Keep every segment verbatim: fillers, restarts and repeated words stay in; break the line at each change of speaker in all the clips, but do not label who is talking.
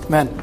Amen.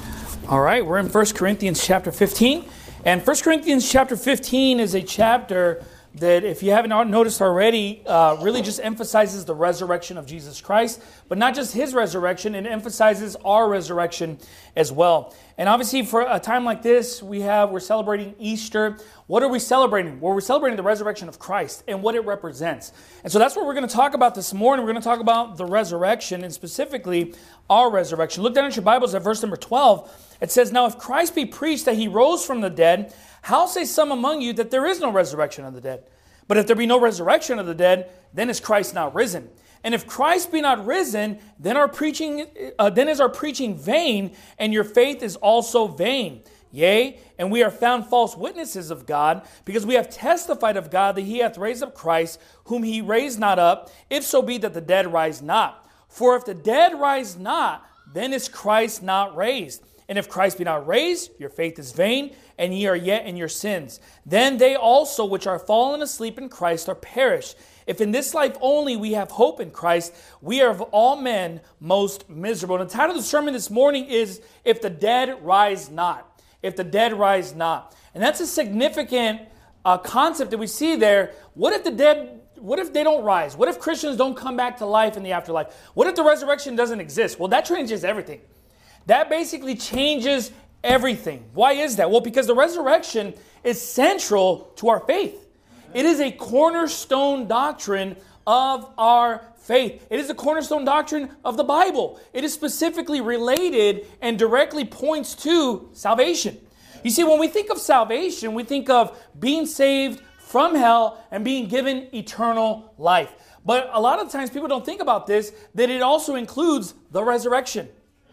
All right, we're in First Corinthians chapter fifteen. And First Corinthians chapter fifteen is a chapter that, if you haven't noticed already, uh, really just emphasizes the resurrection of Jesus Christ. But not just his resurrection, it emphasizes our resurrection as well. And obviously for a time like this, we have, we're celebrating Easter. What are we celebrating? Well, we're celebrating the resurrection of Christ and what it represents. And so that's what we're going to talk about this morning. We're going to talk about the resurrection and specifically our resurrection. Look down at your Bibles at verse number twelve. It says, "Now if Christ be preached that he rose from the dead, how say some among you that there is no resurrection of the dead? But if there be no resurrection of the dead, then is Christ not risen? And if Christ be not risen, then our preaching, uh, then is our preaching vain, and your faith is also vain. Yea, and we are found false witnesses of God, because we have testified of God that he hath raised up Christ, whom he raised not up, if so be that the dead rise not. For if the dead rise not, then is Christ not raised. And if Christ be not raised, your faith is vain, and ye are yet in your sins. Then they also which are fallen asleep in Christ are perished. If in this life only we have hope in Christ, we are of all men most miserable." And the title of the sermon this morning is, "If the Dead Rise Not." If the dead rise not. And that's a significant uh, concept that we see there. What if the dead, what if they don't rise? What if Christians don't come back to life in the afterlife? What if the resurrection doesn't exist? Well, that changes everything. That basically changes everything. Why is that? Well, because the resurrection is central to our faith. It is a cornerstone doctrine of our faith. It is the cornerstone doctrine of the Bible. It is specifically related and directly points to salvation. You see, when we think of salvation, we think of being saved from hell and being given eternal life. But a lot of times people don't think about this, that it also includes the resurrection.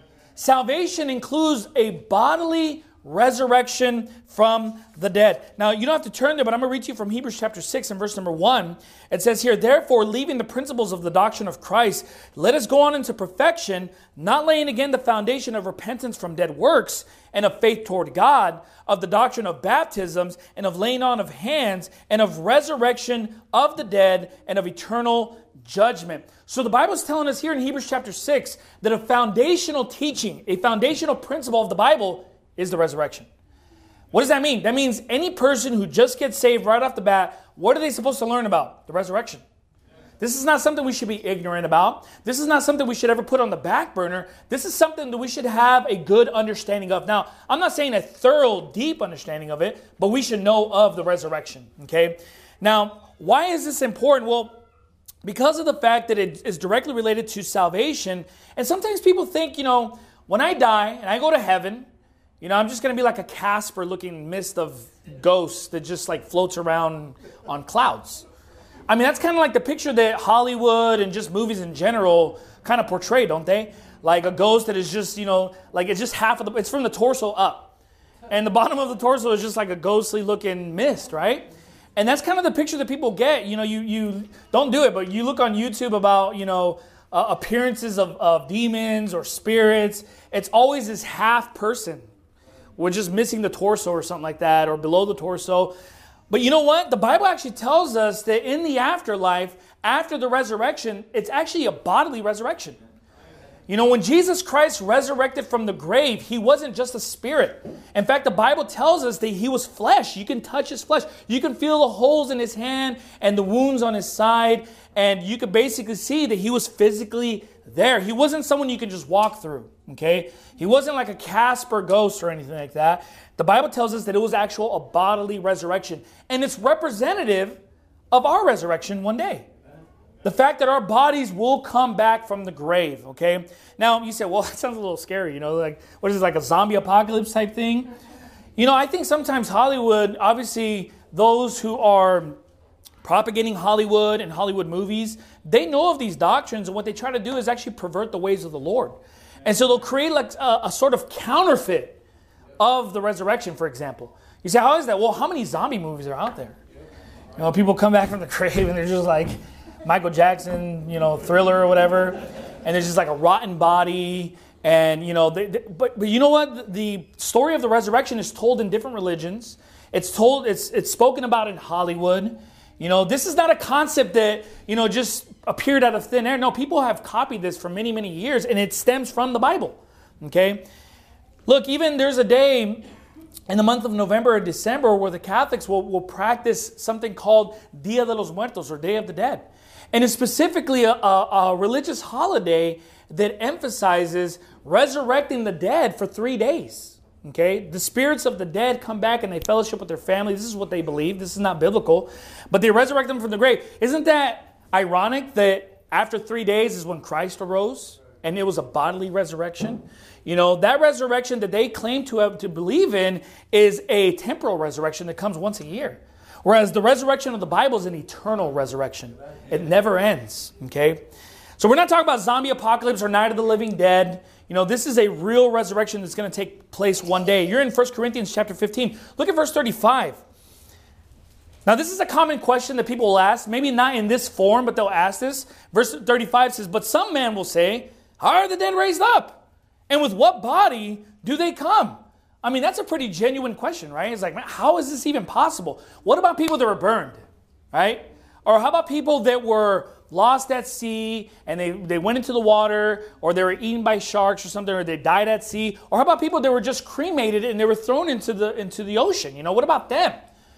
Salvation includes a bodily resurrection from the dead. Now, you don't have to turn there, but I'm going to read to you from Hebrews chapter six and verse number one. It says here, "Therefore, leaving the principles of the doctrine of Christ, let us go on into perfection, not laying again the foundation of repentance from dead works and of faith toward God, of the doctrine of baptisms and of laying on of hands and of resurrection of the dead and of eternal judgment." So the Bible is telling us here in Hebrews chapter six that a foundational teaching, a foundational principle of the Bible is the resurrection. What does that mean? That means any person who just gets saved right off the bat, what are they supposed to learn about? The resurrection. This is not something we should be ignorant about. This is not something we should ever put on the back burner. This is something that we should have a good understanding of. Now, I'm not saying a thorough, deep understanding of it, but we should know of the resurrection. Okay? Now, why is this important? Well, because of the fact that it is directly related to salvation. And sometimes people think, you know, when I die and I go to heaven, you know, I'm just going to be like a Casper-looking mist of ghosts that just like floats around on clouds. I mean, that's kind of like the picture that Hollywood and just movies in general kind of portray, don't they? Like a ghost that is just, you know, like it's just half of the, it's from the torso up. And the bottom of the torso is just like a ghostly looking mist, right? And that's kind of the picture that people get. You know, you, you don't do it, but you look on YouTube about, you know, uh, appearances of, of demons or spirits. It's always this half person. We're just missing the torso or something like that, or below the torso. But you know what? The Bible actually tells us that in the afterlife, after the resurrection, it's actually a bodily resurrection. You know, when Jesus Christ resurrected from the grave, he wasn't just a spirit. In fact, the Bible tells us that he was flesh. You can touch his flesh. You can feel the holes in his hand and the wounds on his side. And you could basically see that he was physically there. He wasn't someone you can just walk through. Okay? He wasn't like a Casper ghost or anything like that. The Bible tells us that it was actual a bodily resurrection. And it's representative of our resurrection one day. The fact that our bodies will come back from the grave, okay? Now, you say, well, that sounds a little scary, you know, like, what is this, like a zombie apocalypse type thing? You know, I think sometimes Hollywood, obviously, those who are propagating Hollywood and Hollywood movies, they know of these doctrines, and what they try to do is actually pervert the ways of the Lord. And so they'll create like a, a sort of counterfeit of the resurrection, for example. You say, how is that? Well, how many zombie movies are out there? You know, people come back from the grave and they're just like Michael Jackson, you know, Thriller or whatever, and there's just like a rotten body, and you know, they, they, but but you know what? The story of the resurrection is told in different religions. It's told, it's it's spoken about in Hollywood. You know, this is not a concept that, you know, just appeared out of thin air. No, people have copied this for many, many years, and it stems from the Bible. Okay? Look, even there's a day in the month of November or December where the Catholics will, will practice something called Dia de los Muertos, or Day of the Dead. And it's specifically a, a, a religious holiday that emphasizes resurrecting the dead for three days. Okay? The spirits of the dead come back and they fellowship with their family. This is what they believe. This is not biblical. But they resurrect them from the grave. Isn't that ironic that after three days is when Christ arose and it was a bodily resurrection? You know, that resurrection that they claim to have to believe in is a temporal resurrection that comes once a year. Whereas the resurrection of the Bible is an eternal resurrection. It never ends. Okay? So we're not talking about zombie apocalypse or Night of the Living Dead. You know, this is a real resurrection that's going to take place one day. You're in First Corinthians chapter fifteen. Look at verse thirty-five. Now, this is a common question that people will ask. Maybe not in this form, but they'll ask this. Verse thirty-five says, "But some man will say, how are the dead raised up? And with what body do they come?" I mean, that's a pretty genuine question, right? It's like, man, how is this even possible? What about people that were burned, right? Or how about people that were lost at sea and they, they went into the water, or they were eaten by sharks or something, or they died at sea? Or how about people that were just cremated and they were thrown into the, into the ocean? You know, what about them?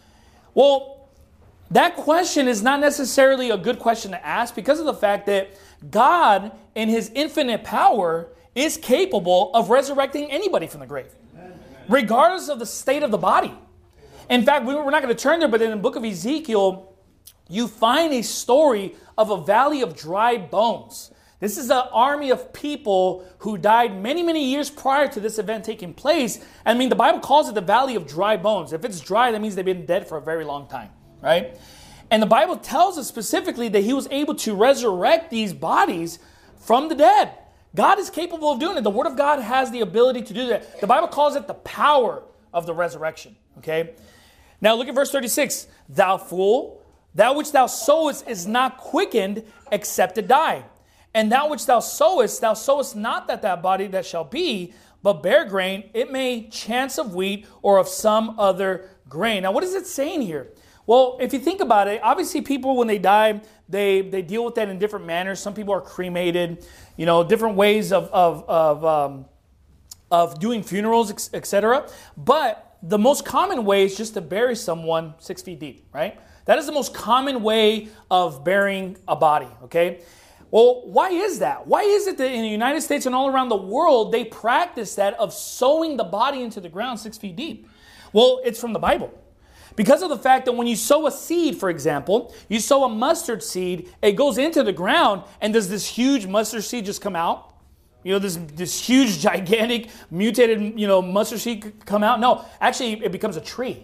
Well, that question is not necessarily a good question to ask because of the fact that God, in His infinite power, is capable of resurrecting anybody from the grave, regardless of the state of the body. In fact, we're not going to turn there, but in the book of Ezekiel, you find a story of a valley of dry bones. This is an army of people who died many, many years prior to this event taking place. I mean, the Bible calls it the valley of dry bones. If it's dry, that means they've been dead for a very long time, right? And the Bible tells us specifically that He was able to resurrect these bodies from the dead. God is capable of doing it. The Word of God has the ability to do that. The Bible calls it the power of the resurrection, okay? Now look at verse thirty-six. "Thou fool, that which thou sowest is not quickened except to die. And that which thou sowest, thou sowest not that that body that shall be, but bear grain, it may chance of wheat or of some other grain." Now what is it saying here? Well, if you think about it, obviously people, when they die, they, they deal with that in different manners. Some people are cremated, you know, different ways of, of, of, um, of doing funerals, et cetera. But the most common way is just to bury someone six feet deep, right? That is the most common way of burying a body, okay? Well, why is that? Why is it that in the United States and all around the world, they practice that of sowing the body into the ground six feet deep? Well, it's from the Bible. Because of the fact that when you sow a seed, for example, you sow a mustard seed, it goes into the ground, and does this huge mustard seed just come out? You know, this, this huge, gigantic, mutated, you know, mustard seed come out? No, actually, it becomes a tree.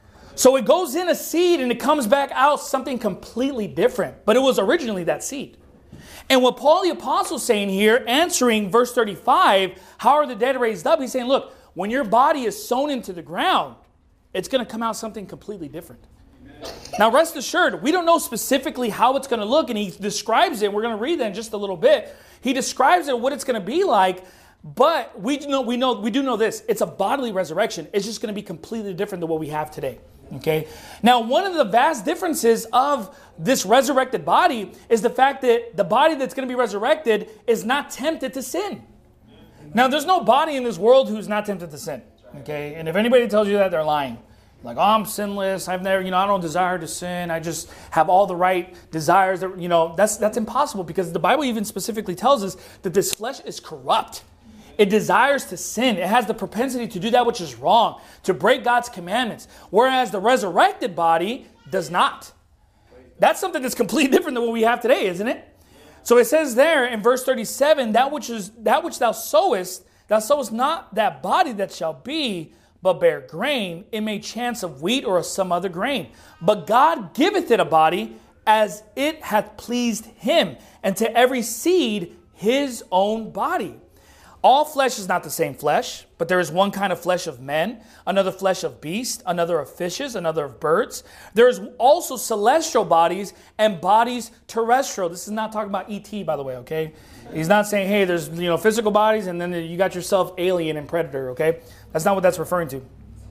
So it goes in a seed, and it comes back out something completely different. But it was originally that seed. And what Paul the Apostle is saying here, answering verse thirty-five, how are the dead raised up? He's saying, look, when your body is sown into the ground, it's going to come out something completely different. Amen. Now, rest assured, we don't know specifically how it's going to look, and he describes it. We're going to read that in just a little bit. He describes it, what it's going to be like, but we do know, we know, we do know this. It's a bodily resurrection. It's just going to be completely different than what we have today. Okay. Now, one of the vast differences of this resurrected body is the fact that the body that's going to be resurrected is not tempted to sin. Now, there's no body in this world who's not tempted to sin. Okay, and if anybody tells you that, they're lying. Like, oh, I'm sinless. I've never, you know, I don't desire to sin. I just have all the right desires. That, you know, that's that's impossible, because the Bible even specifically tells us that this flesh is corrupt. It desires to sin. It has the propensity to do that which is wrong, to break God's commandments. Whereas the resurrected body does not. That's something that's completely different than what we have today, isn't it? So it says there in verse thirty-seven, that which is that which thou sowest, thou sowest not that body that shall be, but bear grain, it may chance of wheat or of some other grain. But God giveth it a body as it hath pleased Him, and to every seed His own body. All flesh is not the same flesh, but there is one kind of flesh of men, another flesh of beasts, another of fishes, another of birds. There is also celestial bodies and bodies terrestrial. This is not talking about E T, by the way, okay? He's not saying, hey, there's, you know, physical bodies and then you got yourself alien and predator, okay? That's not what that's referring to.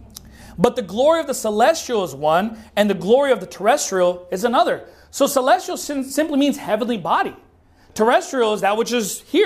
But the glory of the celestial is one, and the glory of the terrestrial is another. So celestial simply means heavenly body. Terrestrial is that which is here,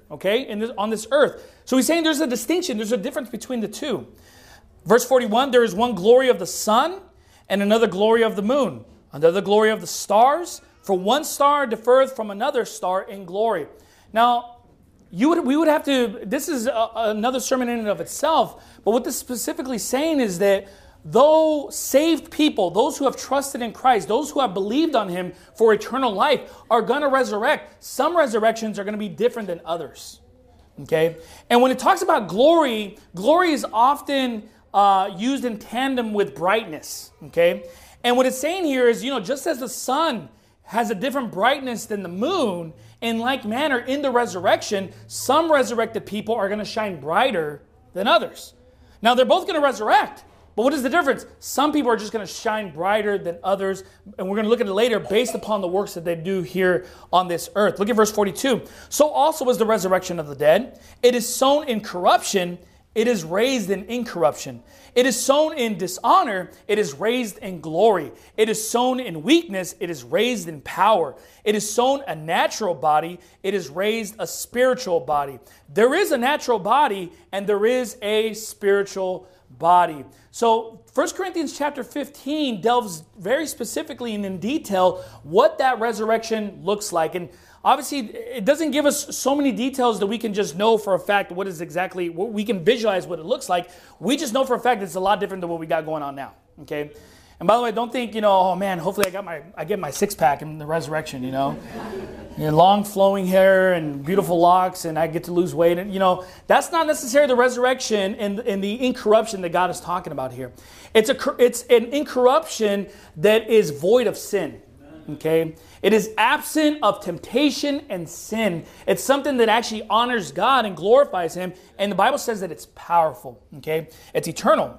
okay, in this, on this earth. So he's saying there's a distinction, there's a difference between the two. Verse forty-one, there is one glory of the sun and another glory of the moon, another glory of the stars, for one star differeth from another star in glory. Now, you would, we would have to, this is a, another sermon in and of itself, but what this is specifically saying is that though saved people, those who have trusted in Christ, those who have believed on Him for eternal life are going to resurrect. Some resurrections are going to be different than others. Okay? And when it talks about glory, glory is often uh, used in tandem with brightness. Okay? And what it's saying here is, you know, just as the sun has a different brightness than the moon, in like manner, in the resurrection, some resurrected people are going to shine brighter than others. Now, they're both going to resurrect. But what is the difference? Some people are just going to shine brighter than others. And we're going to look at it later based upon the works that they do here on this earth. Look at verse forty-two. So also is the resurrection of the dead. It is sown in corruption. It is raised in incorruption. It is sown in dishonor. It is raised in glory. It is sown in weakness. It is raised in power. It is sown a natural body. It is raised a spiritual body. There is a natural body and there is a spiritual body. So First Corinthians chapter fifteen delves very specifically and in detail what that resurrection looks like. And obviously, it doesn't give us so many details that we can just know for a fact what is exactly, what we can visualize what it looks like. We just know for a fact it's a lot different than what we got going on now. Okay? And by the way, don't think, you know, oh man, hopefully I got my, I get my six pack in the resurrection, you know. You know, long flowing hair and beautiful locks and I get to lose weight. And, you know, that's not necessarily the resurrection and, and the incorruption that God is talking about here. It's a, it's an incorruption that is void of sin. Okay? It is absent of temptation and sin. It's something that actually honors God and glorifies Him. And the Bible says that it's powerful. Okay? It's eternal.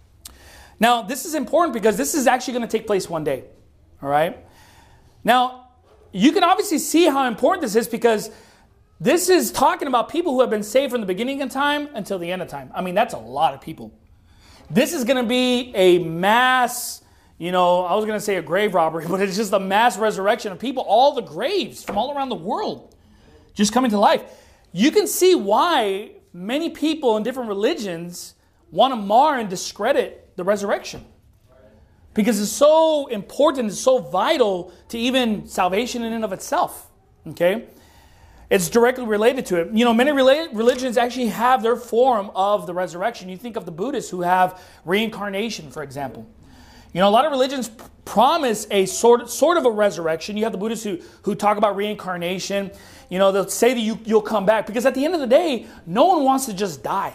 Now, this is important because this is actually going to take place one day. All right? Now, you can obviously see how important this is because this is talking about people who have been saved from the beginning of time until the end of time. I mean, that's a lot of people. This is going to be a mass, you know, I was going to say a grave robbery, but it's just a mass resurrection of people, all the graves from all around the world just coming to life. You can see why many people in different religions want to mar and discredit the resurrection. Because it's so important, it's so vital to even salvation in and of itself. Okay? It's directly related to it. You know, many religions actually have their form of the resurrection. You think of the Buddhists who have reincarnation, for example. You know, a lot of religions p- promise a sort, sort of a resurrection. You have the Buddhists who, who talk about reincarnation. You know, they'll say that you, you'll come back. Because at the end of the day, no one wants to just die.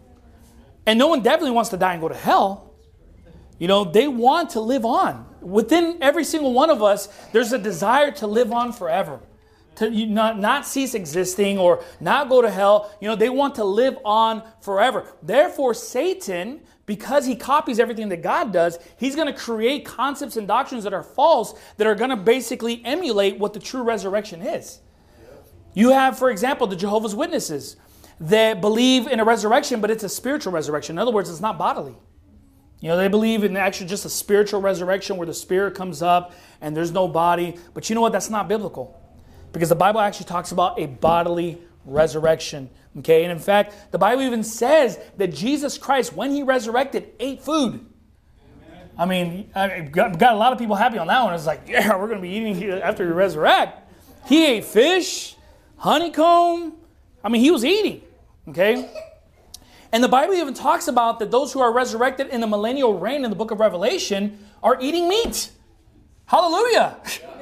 And no one definitely wants to die and go to hell. You know, they want to live on. Within every single one of us, there's a desire to live on forever. To not, not cease existing or not go to hell. You know, they want to live on forever. Therefore, Satan, because he copies everything that God does, he's going to create concepts and doctrines that are false that are going to basically emulate what the true resurrection is. You have, for example, the Jehovah's Witnesses that believe in a resurrection, but it's a spiritual resurrection. In other words, it's not bodily. You know, they believe in actually just a spiritual resurrection where the spirit comes up and there's no body. But you know what? That's not biblical. Because the Bible actually talks about a bodily resurrection. Okay? And in fact, the Bible even says that Jesus Christ, when He resurrected, ate food. Amen. I mean, I got, got a lot of people happy on that one. It's like, yeah, we're going to be eating after we resurrect. He ate fish, honeycomb. I mean, He was eating. Okay? And the Bible even talks about that those who are resurrected in the millennial reign in the book of Revelation are eating meat. Hallelujah.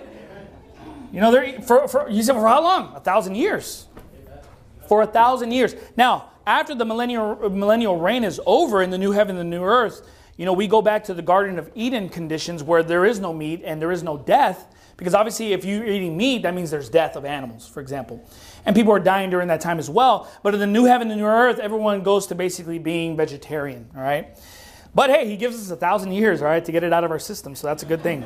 You know, they're for, for you said for how long? A thousand years. For a thousand years. Now, after the millennial millennial reign is over in the new heaven and the new earth, you know, we go back to the Garden of Eden conditions where there is no meat and there is no death. Because obviously, if you're eating meat, that means there's death of animals, for example. And people are dying during that time as well. But in the new heaven and new earth, everyone goes to basically being vegetarian, all right? But hey, He gives us a thousand years, all right, to get it out of our system. So that's a good thing.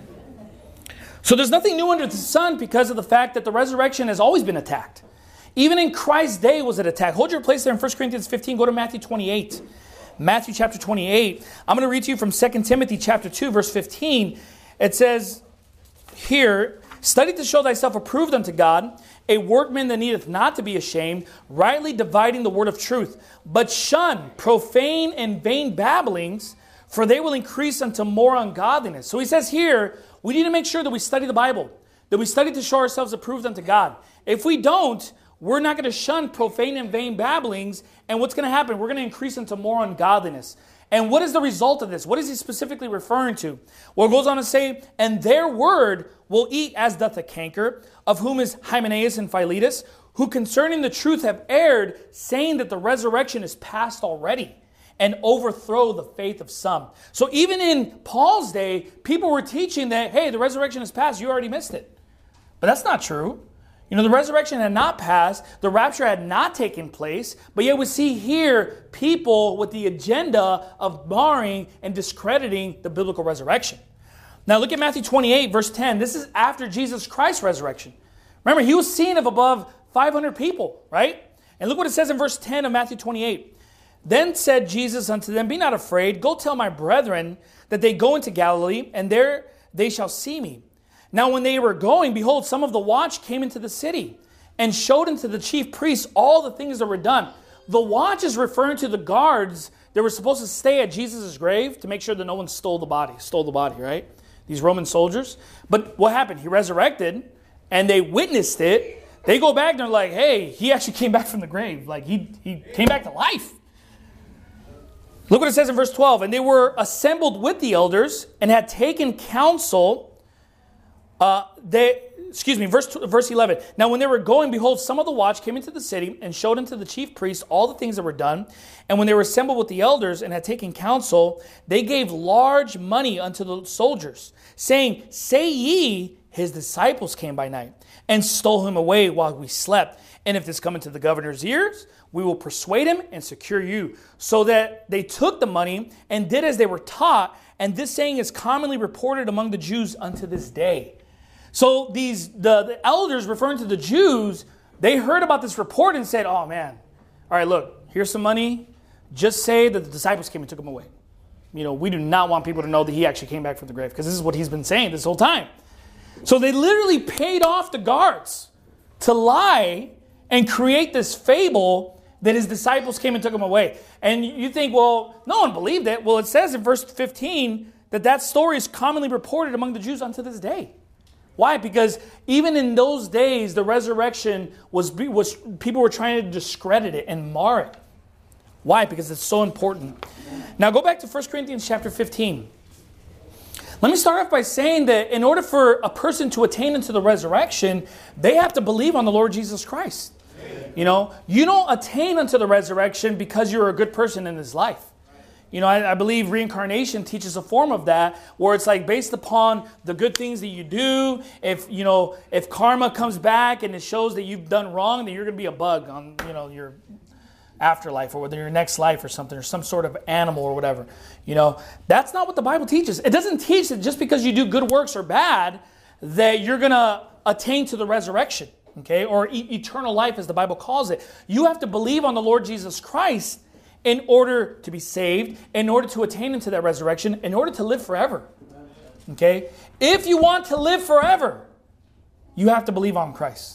So there's nothing new under the sun because of the fact that the resurrection has always been attacked. Even in Christ's day was it attacked. Hold your place there in First Corinthians fifteen. Go to Matthew twenty-eight. Matthew chapter twenty-eight. I'm going to read to you from Second Timothy chapter two, verse fifteen. It says here, Study to show thyself approved unto God, a workman that needeth not to be ashamed, rightly dividing the word of truth. But shun profane and vain babblings, for they will increase unto more ungodliness. So he says here, we need to make sure that we study the Bible, that we study to show ourselves approved unto God. If we don't, we're not going to shun profane and vain babblings. And what's going to happen? We're going to increase into more ungodliness. And what is the result of this? What is he specifically referring to? Well, it goes on to say, and their word will eat as doth a canker, of whom is Hymenaeus and Philetus, who concerning the truth have erred, saying that the resurrection is past already, and overthrow the faith of some. So even in Paul's day, people were teaching that, hey, the resurrection is past, you already missed it. But that's not true. You know, the resurrection had not passed, the rapture had not taken place, but yet we see here people with the agenda of barring and discrediting the biblical resurrection. Now look at Matthew twenty-eight, verse ten. This is after Jesus Christ's resurrection. Remember, he was seen of above five hundred people, right? And look what it says in verse ten of Matthew twenty-eight. Then said Jesus unto them, be not afraid, go tell my brethren that they go into Galilee, and there they shall see me. Now when they were going, behold, some of the watch came into the city and showed unto the chief priests all the things that were done. The watch is referring to the guards that were supposed to stay at Jesus' grave to make sure that no one stole the body, stole the body, right? These Roman soldiers. But what happened? He resurrected and they witnessed it. They go back and they're like, hey, he actually came back from the grave. Like he, he came back to life. Look what it says in verse twelve. And they were assembled with the elders and had taken counsel. Uh, they, excuse me, verse, verse eleven. Now when they were going, behold, some of the watch came into the city and showed unto the chief priests all the things that were done. And when they were assembled with the elders and had taken counsel, they gave large money unto the soldiers, saying, say ye, his disciples came by night and stole him away while we slept. And if this come into the governor's ears, we will persuade him and secure you. So that they took the money and did as they were taught. And this saying is commonly reported among the Jews unto this day. So these the, the elders referring to the Jews, they heard about this report and said, oh man, all right, look, here's some money. Just say that the disciples came and took him away. You know, we do not want people to know that he actually came back from the grave, because this is what he's been saying this whole time. So they literally paid off the guards to lie and create this fable that his disciples came and took him away. And you think, well, no one believed it. Well, it says in verse fifteen that that story is commonly reported among the Jews unto this day. Why? Because even in those days, the resurrection was, was people were trying to discredit it and mar it. Why? Because it's so important. Now go back to First Corinthians chapter fifteen. Let me start off by saying that in order for a person to attain into the resurrection, they have to believe on the Lord Jesus Christ. You know, you don't attain unto the resurrection because you're a good person in this life. You know, I, I believe reincarnation teaches a form of that, where it's like based upon the good things that you do. If, you know, if karma comes back and it shows that you've done wrong, then you're going to be a bug on, you know, your afterlife or whether your next life or something, or some sort of animal or whatever. You know, that's not what the Bible teaches. It doesn't teach that just because you do good works or bad, that you're going to attain to the resurrection. Okay, or e- eternal life as the Bible calls it. You have to believe on the Lord Jesus Christ in order to be saved, in order to attain into that resurrection, in order to live forever. Okay, if you want to live forever, you have to believe on Christ.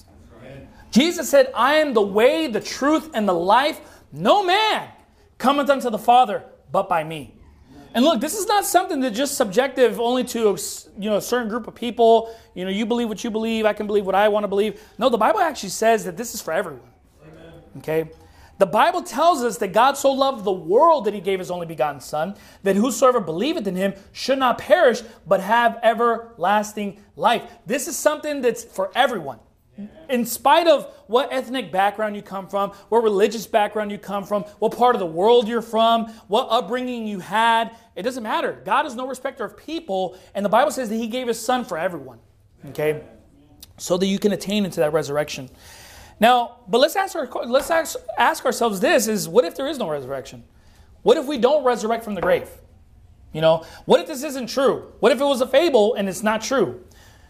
Jesus said, I am the way, the truth, and the life. No man cometh unto the Father but by me. And look, this is not something that's just subjective only to, you know, a certain group of people. You know, you believe what you believe. I can believe what I want to believe. No, the Bible actually says that this is for everyone. Amen. Okay? The Bible tells us that God so loved the world that he gave his only begotten Son, that whosoever believeth in him should not perish, but have everlasting life. This is something that's for everyone. In spite of what ethnic background you come from, what religious background you come from, what part of the world you're from, what upbringing you had, it doesn't matter. God is no respecter of people, and the Bible says that he gave his Son for everyone, okay? So that you can attain into that resurrection. Now, but let's ask our, let's ask, ask ourselves this, is what if there is no resurrection? What if we don't resurrect from the grave? You know, what if this isn't true? What if it was a fable and it's not true?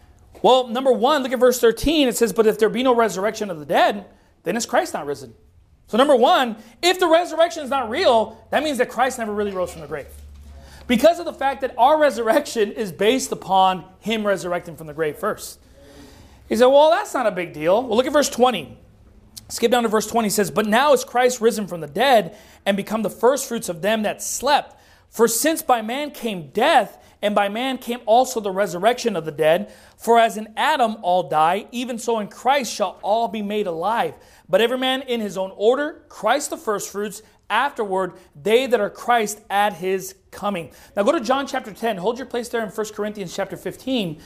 Well, number one, look at verse thirteen. It says, but if there be no resurrection of the dead, then is Christ not risen? So number one, if the resurrection is not real, that means that Christ never really rose from the grave. Because of the fact that our resurrection is based upon him resurrecting from the grave first. He said, well, that's not a big deal. Well, look at verse twenty. Skip down to verse twenty. It says, but now is Christ risen from the dead and become the firstfruits of them that slept. For since by man came death, and by man came also the resurrection of the dead, for as in Adam all die, even so in Christ shall all be made alive. But every man in his own order, Christ the firstfruits, afterward they that are Christ at his coming. Now go to John chapter ten. Hold your place there in First Corinthians chapter fifteen.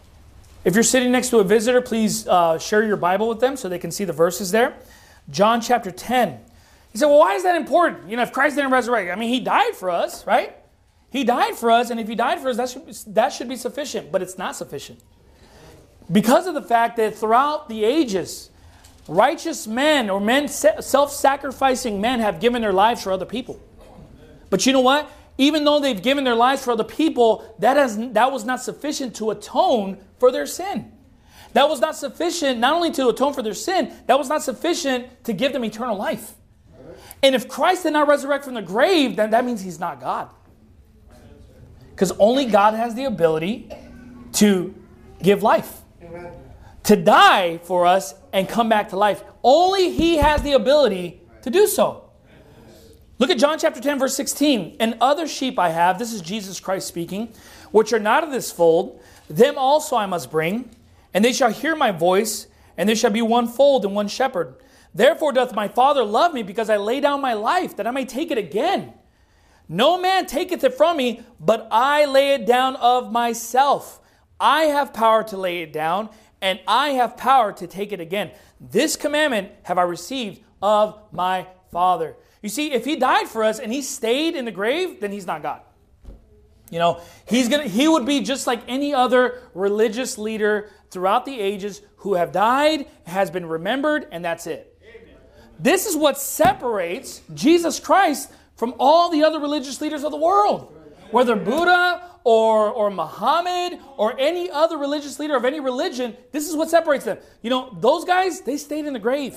If you're sitting next to a visitor, please uh, share your Bible with them so they can see the verses there. John chapter ten. He said, well, why is that important? You know, if Christ didn't resurrect, I mean, he died for us, right? He died for us, and if he died for us, that should, that should be sufficient, but it's not sufficient. Because of the fact that throughout the ages, righteous men or men, self-sacrificing men have given their lives for other people. But you know what? Even though they've given their lives for other people, that, has, that was not sufficient to atone for their sin. That was not sufficient not only to atone for their sin, that was not sufficient to give them eternal life. And if Christ did not resurrect from the grave, then that means he's not God. Because only God has the ability to give life. Amen. To die for us and come back to life. Only he has the ability to do so. Look at John chapter ten, verse sixteen. And other sheep I have, this is Jesus Christ speaking, which are not of this fold, them also I must bring, and they shall hear my voice, and there shall be one fold and one shepherd. Therefore doth my Father love me, because I lay down my life, that I may take it again. No man taketh it from me, but I lay it down of myself. I have power to lay it down, and I have power to take it again. This commandment have I received of my Father. You see, if he died for us and he stayed in the grave, then he's not God. You know, he's gonna he would be just like any other religious leader throughout the ages who have died, has been remembered, and that's it. Amen. This is what separates Jesus Christ from all the other religious leaders of the world. Whether Buddha or, or Muhammad or any other religious leader of any religion, this is what separates them. You know, those guys, they stayed in the grave.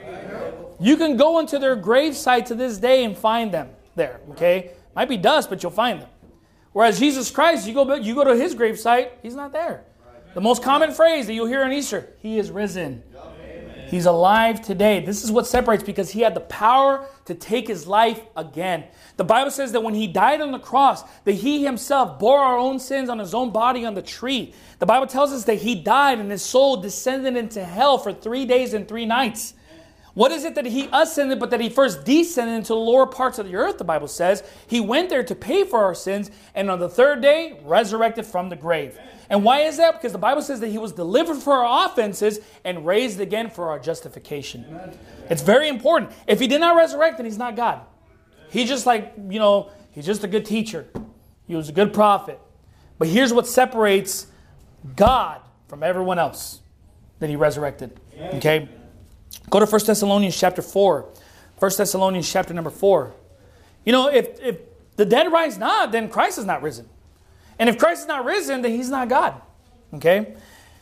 You can go into their grave site to this day and find them there, okay? Might be dust, but you'll find them. Whereas Jesus Christ, you go, you go to his grave site, he's not there. The most common phrase that you'll hear on Easter, he is risen. He's alive today. This is what separates, because he had the power to take his life again. The Bible says that when he died on the cross, that he himself bore our own sins on his own body on the tree. The Bible tells us that he died and his soul descended into hell for three days and three nights. What is it that he ascended, but that he first descended into the lower parts of the earth, the Bible says? He went there to pay for our sins, and on the third day, resurrected from the grave. And why is that? Because the Bible says that he was delivered for our offenses and raised again for our justification. It's very important. If he did not resurrect, then he's not God. He's just like, you know, he's just a good teacher. He was a good prophet. But here's what separates God from everyone else that he resurrected. Okay? Go to First Thessalonians chapter four. First Thessalonians chapter number four. You know, if, if the dead rise not, then Christ is not risen. And if Christ is not risen, then he's not God. Okay?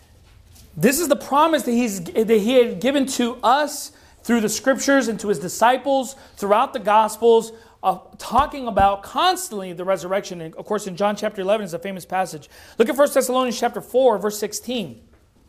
This is the promise that he's that he had given to us through the scriptures and to his disciples throughout the Gospels, uh, talking about constantly the resurrection. And of course, in John chapter eleven is a famous passage. Look at First Thessalonians chapter four, verse sixteen.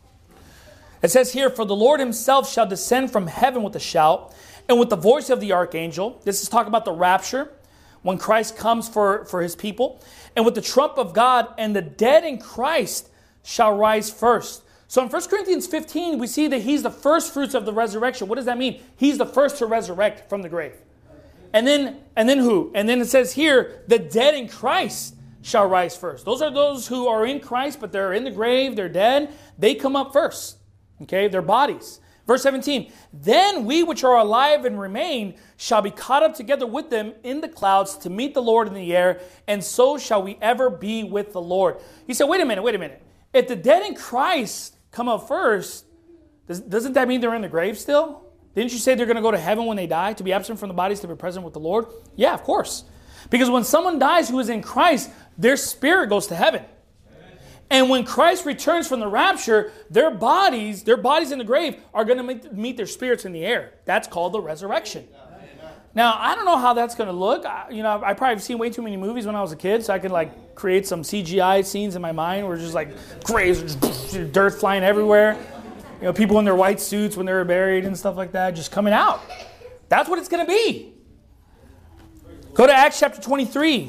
It says here, for the Lord himself shall descend from heaven with a shout, and with the voice of the archangel. This is talking about the rapture, when Christ comes for, for his people. And with the trump of God, and the dead in Christ shall rise first. So in First Corinthians fifteen, we see that he's the first fruits of the resurrection. What does that mean? He's the first to resurrect from the grave. And then, and then who? And then it says here, the dead in Christ shall rise first. Those are those who are in Christ, but they're in the grave, they're dead. They come up first. Okay, their bodies. Verse seventeen, then we which are alive and remain shall be caught up together with them in the clouds to meet the Lord in the air, and so shall we ever be with the Lord. You say, wait a minute, wait a minute. If the dead in Christ come up first, does, doesn't that mean they're in the grave still? Didn't you say they're going to go to heaven when they die, to be absent from the bodies, to be present with the Lord? Yeah, of course. Because when someone dies who is in Christ, their spirit goes to heaven. And when Christ returns from the rapture, their bodies, their bodies in the grave are going to meet their spirits in the air. That's called the resurrection. Now, I don't know how that's going to look. I, you know, I probably have seen way too many movies when I was a kid, so I could like create some C G I scenes in my mind where just like graves, dirt flying everywhere. You know, people in their white suits when they were buried and stuff like that, just coming out. That's what it's going to be. Go to Acts chapter twenty-three.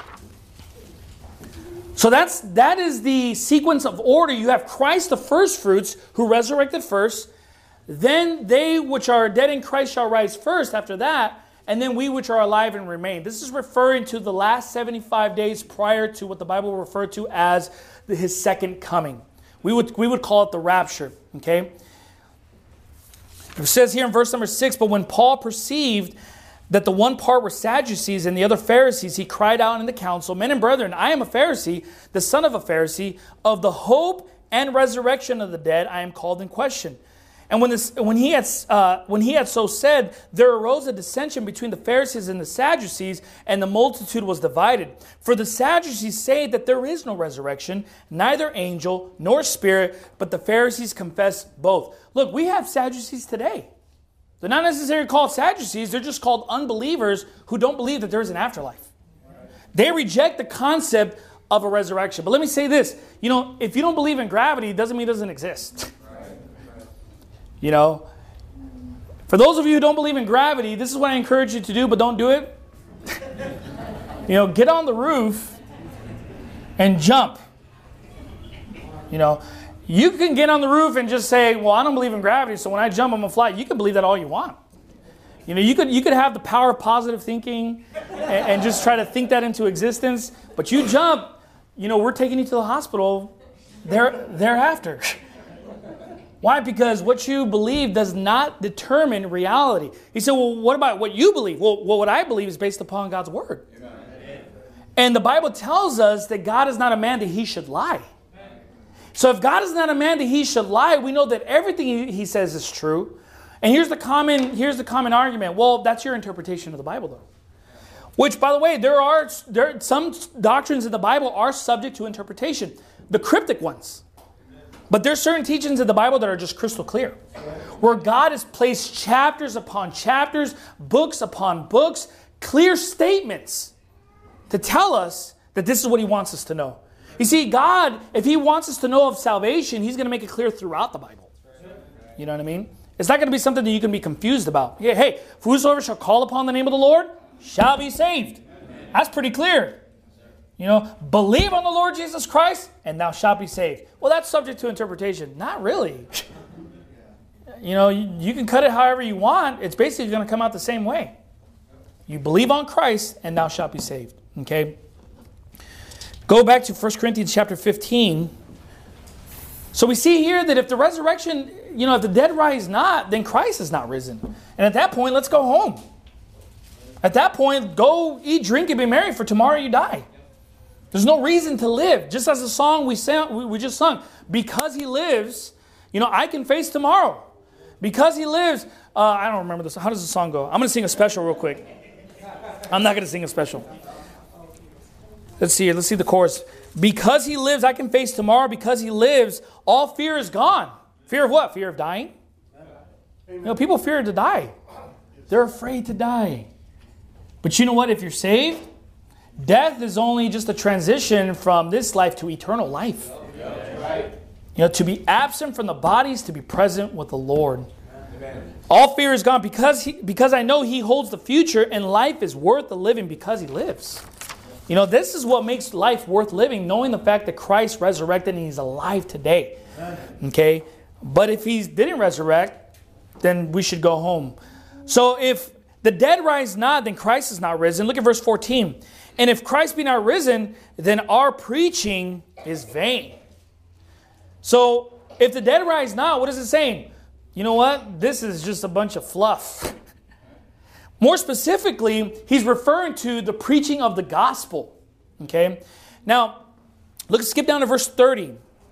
So that's that is the sequence of order. You have Christ, the first fruits, who resurrected first. Then they which are dead in Christ shall rise first after that. And then we which are alive and remain. This is referring to the last seventy-five days prior to what the Bible referred to as the, his second coming. We would, we would call it the rapture. Okay? It says here in verse number six, but when Paul perceived that the one part were Sadducees and the other Pharisees, he cried out in the council, men and brethren, I am a Pharisee, the son of a Pharisee. Of the hope and resurrection of the dead, I am called in question. And when this, when he had, uh, when he had so said, there arose a dissension between the Pharisees and the Sadducees, and the multitude was divided. For the Sadducees say that there is no resurrection, neither angel nor spirit, but the Pharisees confess both. Look, we have Sadducees today. They're not necessarily called Sadducees. They're just called unbelievers who don't believe that there is an afterlife. They reject the concept of a resurrection. But let me say this. You know, if you don't believe in gravity, it doesn't mean it doesn't exist. You know, for those of you who don't believe in gravity, this is what I encourage you to do, but don't do it. You know, get on the roof and jump. You know, you can get on the roof and just say, well, I don't believe in gravity, so when I jump, I'm going to fly. You can believe that all you want. You know, you could you could have the power of positive thinking and, and just try to think that into existence. But you jump, you know, we're taking you to the hospital there, thereafter. Why? Because what you believe does not determine reality. He said, well, what about what you believe? Well, well what I believe is based upon God's word. Amen. And the Bible tells us that God is not a man that he should lie. So if God is not a man that he should lie, we know that everything he says is true. And here's the common, here's the common argument. Well, that's your interpretation of the Bible, though. Which, by the way, there are there some doctrines in the Bible are subject to interpretation. The cryptic ones. But there's certain teachings in the Bible that are just crystal clear. Where God has placed chapters upon chapters, books upon books, clear statements to tell us that this is what he wants us to know. You see, God, if he wants us to know of salvation, he's going to make it clear throughout the Bible. You know what I mean? It's not going to be something that you can be confused about. Yeah, hey, whosoever shall call upon the name of the Lord shall be saved. That's pretty clear. You know, believe on the Lord Jesus Christ and thou shalt be saved. Well, that's subject to interpretation. Not really. You know, you, you can cut it however you want. It's basically going to come out the same way. You believe on Christ and thou shalt be saved. Okay? Go back to First Corinthians chapter fifteen. So we see here that if the resurrection, you know, if the dead rise not, then Christ is not risen. And at that point, let's go home. At that point, go eat, drink, and be merry, for tomorrow you die. There's no reason to live. Just as the song we sang, we just sung, because he lives, you know, I can face tomorrow. Because he lives, uh, I don't remember this. How does the song go? I'm going to sing a special real quick. I'm not going to sing a special. Let's see. Let's see the chorus. Because he lives, I can face tomorrow. Because he lives, all fear is gone. Fear of what? Fear of dying? You know, people fear to die. They're afraid to die. But you know what? If you're saved, death is only just a transition from this life to eternal life. You know, to be absent from the bodies, to be present with the Lord. Amen. All fear is gone because he, because I know he holds the future, and life is worth the living because he lives. You know, this is what makes life worth living, knowing the fact that Christ resurrected and he's alive today. Okay? But if he didn't resurrect, then we should go home. So if the dead rise not, then Christ is not risen. Look at verse fourteen. And if Christ be not risen, then our preaching is vain. So, if the dead rise not, what is it saying? You know what? This is just a bunch of fluff. More specifically, he's referring to the preaching of the gospel. Okay? Now, look, skip down to verse thirty.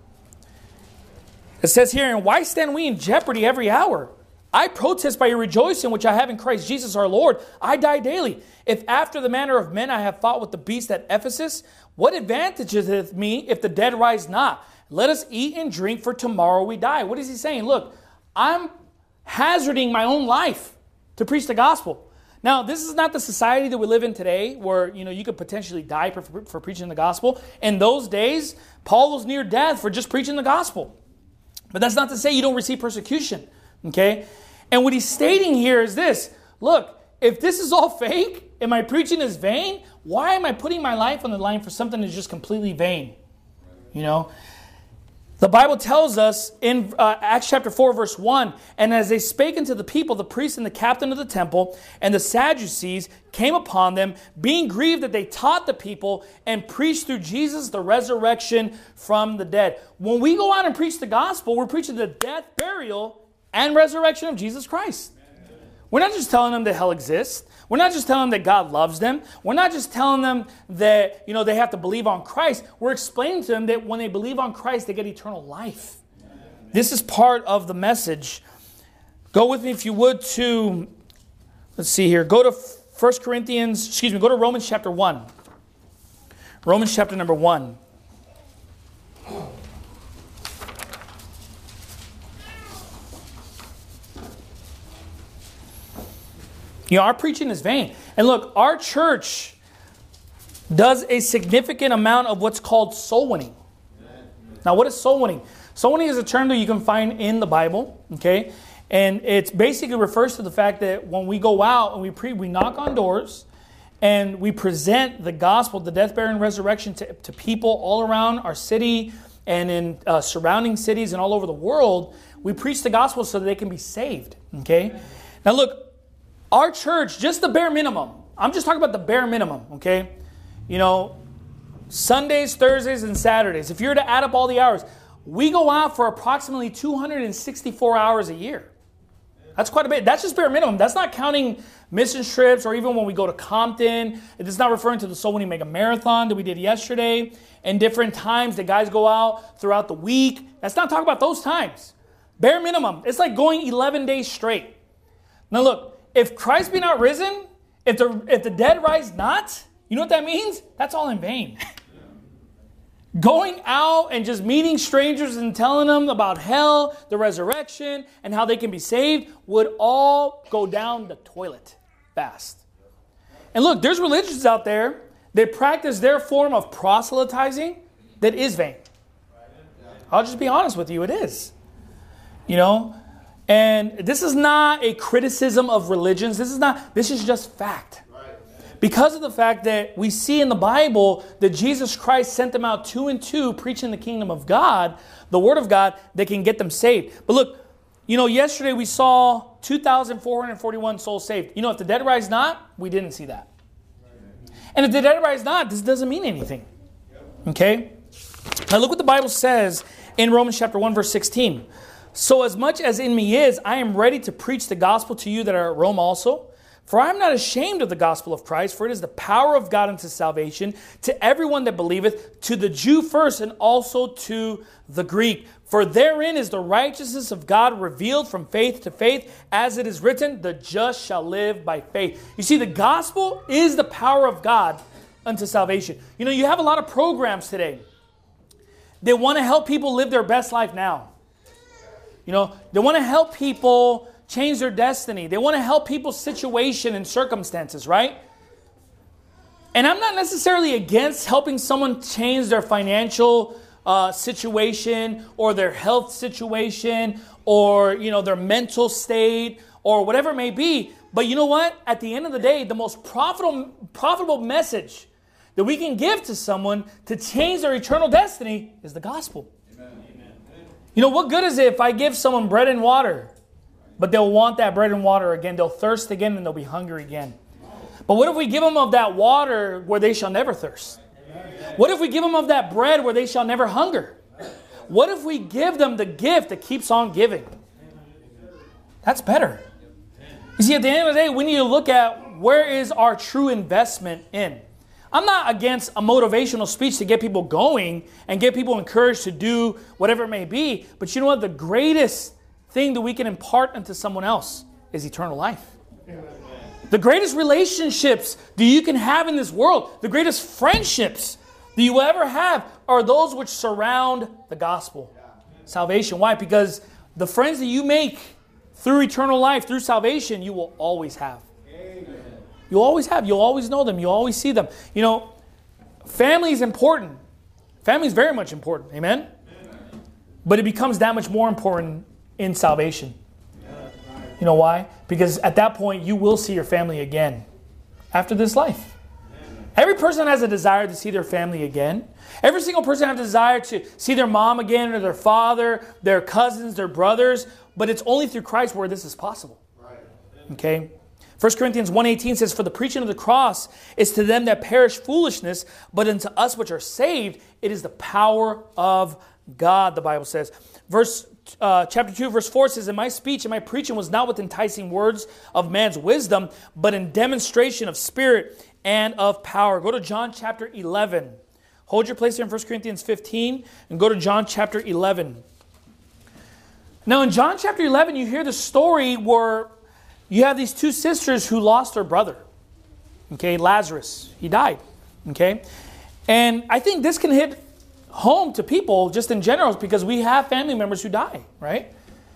It says here, and why stand we in jeopardy every hour? I protest by your rejoicing which I have in Christ Jesus our Lord. I die daily. If after the manner of men I have fought with the beast at Ephesus, what advantage is it me if the dead rise not? Let us eat and drink, for tomorrow we die. What is he saying? Look, I'm hazarding my own life to preach the gospel. Now, this is not the society that we live in today where, you know, you could potentially die for, for, for preaching the gospel. In those days, Paul was near death for just preaching the gospel. But that's not to say you don't receive persecution. Okay? And what he's stating here is this. Look, if this is all fake and my preaching is vain, why am I putting my life on the line for something that's just completely vain? You know? The Bible tells us in uh, Acts chapter four, verse one, and as they spake unto the people, the priest and the captain of the temple and the Sadducees came upon them, being grieved that they taught the people and preached through Jesus the resurrection from the dead. When we go out and preach the gospel, we're preaching the death, burial, and resurrection of Jesus Christ. We're not just telling them that hell exists. We're not just telling them that God loves them. We're not just telling them that, you know, they have to believe on Christ. We're explaining to them that when they believe on Christ, they get eternal life. This is part of the message. Go with me, if you would, to, let's see here. Go to First Corinthians, excuse me, go to Romans chapter one. Romans chapter number one. You know, our preaching is vain. And look, our church does a significant amount of what's called soul winning. Now, what is soul winning? Soul winning is a term that you can find in the Bible, okay? And it basically refers to the fact that when we go out and we pre, we knock on doors and we present the gospel, the death, burial, and resurrection to, to people all around our city and in uh, surrounding cities and all over the world, we preach the gospel so that they can be saved, okay? Now, look, our church, just the bare minimum. I'm just talking about the bare minimum, okay? You know, Sundays, Thursdays, and Saturdays. If you were to add up all the hours, we go out for approximately two hundred sixty-four hours a year. That's quite a bit. That's just bare minimum. That's not counting mission trips or even when we go to Compton. It is not referring to the Soul Winning Mega Marathon that we did yesterday and different times that guys go out throughout the week. That's not talking about those times. Bare minimum. It's like going eleven days straight. Now look, if Christ be not risen, if the, if the dead rise not, you know what that means? That's all in vain. Going out and just meeting strangers and telling them about hell, the resurrection, and how they can be saved would all go down the toilet fast. And look, there's religions out there that practice their form of proselytizing that is vain. I'll just be honest with you, it is. You know? And this is not a criticism of religions. This is not, this is just fact. Because of the fact that we see in the Bible that Jesus Christ sent them out two and two preaching the kingdom of God, the word of God, that can get them saved. But look, you know, yesterday we saw two thousand four hundred forty-one souls saved. You know, if the dead rise not, we didn't see that. And if the dead rise not, this doesn't mean anything. Okay? Now look what the Bible says in Romans chapter one, verse sixteen. So as much as in me is, I am ready to preach the gospel to you that are at Rome also. For I am not ashamed of the gospel of Christ, for it is the power of God unto salvation to everyone that believeth, to the Jew first and also to the Greek. For therein is the righteousness of God revealed from faith to faith, as it is written, the just shall live by faith. You see, the gospel is the power of God unto salvation. You know, you have a lot of programs today. They want to help people live their best life now. You know, they want to help people change their destiny. They want to help people's situation and circumstances, right? And I'm not necessarily against helping someone change their financial uh, situation or their health situation or, you know, their mental state or whatever it may be. But you know what? At the end of the day, the most profitable, profitable message that we can give to someone to change their eternal destiny is the gospel. You know, what good is it if I give someone bread and water, but they'll want that bread and water again, they'll thirst again, and they'll be hungry again? But what if we give them of that water where they shall never thirst? What if we give them of that bread where they shall never hunger? What if we give them the gift that keeps on giving? That's better. You see, at the end of the day, we need to look at where is our true investment in. I'm not against a motivational speech to get people going and get people encouraged to do whatever it may be. But you know what? The greatest thing that we can impart unto someone else is eternal life. Amen. The greatest relationships that you can have in this world, the greatest friendships that you will ever have are those which surround the gospel. Yeah. Salvation. Why? Because the friends that you make through eternal life, through salvation, you will always have. Amen. You'll always have. You'll always know them. You'll always see them. You know, family is important. Family is very much important. Amen? Amen. But it becomes that much more important in salvation. You know why? Because at that point, you will see your family again after this life. Every person has a desire to see their family again. Every single person has a desire to see their mom again, or their father, their cousins, their brothers. But it's only through Christ where this is possible. Okay? First Corinthians one eighteen says, "For the preaching of the cross is to them that perish foolishness, but unto us which are saved, it is the power of God," the Bible says. Verse uh, chapter two, verse four says, "And my speech and my preaching was not with enticing words of man's wisdom, but in demonstration of spirit and of power." Go to John chapter eleven. Hold your place here in First Corinthians fifteen and go to John chapter eleven. Now in John chapter eleven, you hear the story where you have these two sisters who lost their brother. Okay, Lazarus, he died. Okay, and I think this can hit home to people just in general because we have family members who die, right?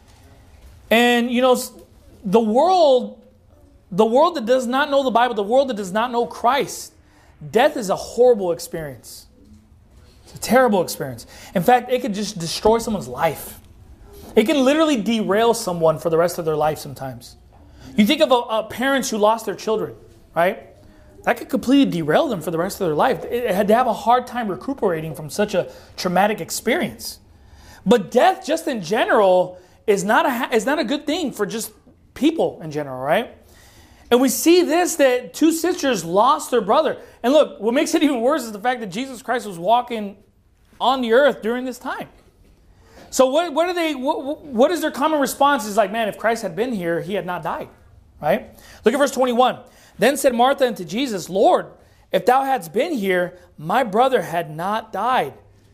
And you know, the world, the world that does not know the Bible, the world that does not know Christ, death is a horrible experience. It's a terrible experience. In fact, it could just destroy someone's life. It can literally derail someone for the rest of their life sometimes. You think of a, a parents who lost their children, right? That could completely derail them for the rest of their life. It had to have a hard time recuperating from such a traumatic experience. But death, just in general, is not a is not a good thing for just people in general, right? And we see this, that two sisters lost their brother. And look, what makes it even worse is the fact that Jesus Christ was walking on the earth during this time. So what, what are they? What, what is their common response? Is like, man, if Christ had been here, he had not died, right? Look at verse twenty-one. "Then said Martha unto Jesus, Lord, if thou hadst been here, my brother had not died.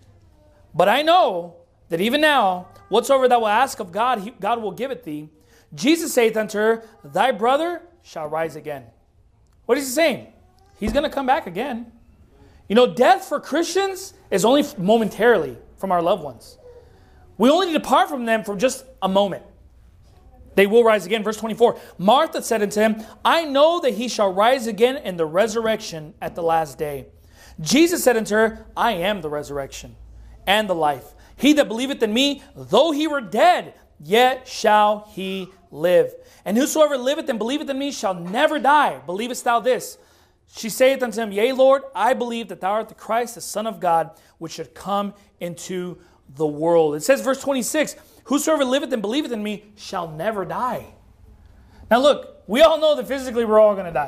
But I know that even now, whatsoever thou wilt ask of God, he, God will give it thee. Jesus saith unto her, Thy brother shall rise again." What is he saying? He's going to come back again. You know, death for Christians is only momentarily from our loved ones. We only depart from them for just a moment. They will rise again. Verse twenty-four. "Martha said unto him, I know that he shall rise again in the resurrection at the last day. Jesus said unto her, I am the resurrection and the life. He that believeth in me, though he were dead, yet shall he live. And whosoever liveth and believeth in me shall never die. Believest thou this? She saith unto him, Yea, Lord, I believe that thou art the Christ, the Son of God, which should come into the world." It says, verse twenty-six, "Whosoever liveth and believeth in me shall never die." Now look, we all know that physically we're all going to die.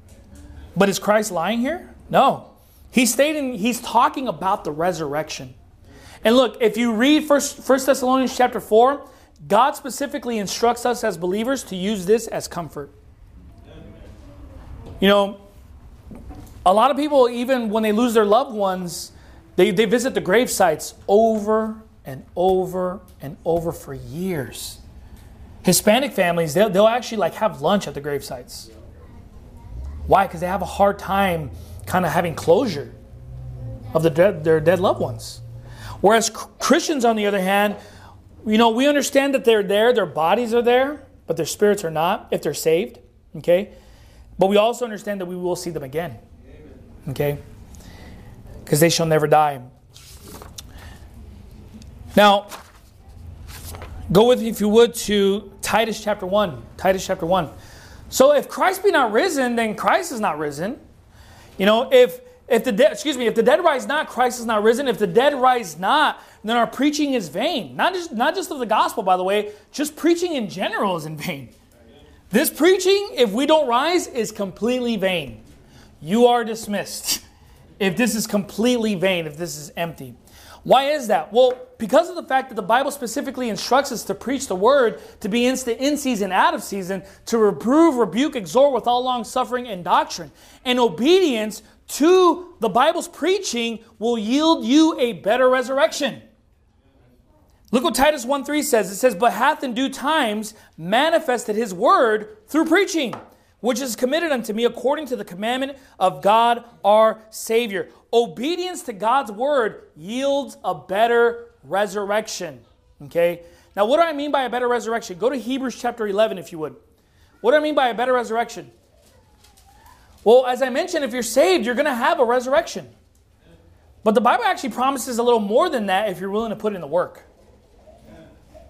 But is Christ lying here? No. He's stating, he's talking about the resurrection. And look, if you read First Thessalonians chapter four, God specifically instructs us as believers to use this as comfort. You know, a lot of people, even when they lose their loved ones, they, they visit the grave sites over and over and over for years. Hispanic families, they'll, they'll actually like have lunch at the grave sites. Why? Because they have a hard time kind of having closure of the dead, their dead loved ones. Whereas Christians, on the other hand, you know, we understand that they're there, their bodies are there, but their spirits are not, if they're saved. Okay? But we also understand that we will see them again. Okay? Because they shall never die. Now, go with me, if you would, to Titus chapter one. Titus chapter one. So if Christ be not risen, then Christ is not risen. You know, if if the dead, excuse me, if the dead rise not, Christ is not risen. If the dead rise not, then our preaching is vain. Not just not just of the gospel, by the way, just preaching in general is in vain. This preaching, if we don't rise, is completely vain. You are dismissed. If this is completely vain, if this is empty. Why is that? Well, because of the fact that the Bible specifically instructs us to preach the word, to be in season, out of season, to reprove, rebuke, exhort with all long suffering and doctrine. And obedience to the Bible's preaching will yield you a better resurrection. Look what Titus one three says. It says, "But hath in due times manifested his word through preaching, which is committed unto me according to the commandment of God our Savior." Obedience to God's word yields a better resurrection. Okay? Now, what do I mean by a better resurrection? Go to Hebrews chapter eleven, if you would. What do I mean by a better resurrection? Well, as I mentioned, if you're saved, you're going to have a resurrection. But the Bible actually promises a little more than that if you're willing to put in the work.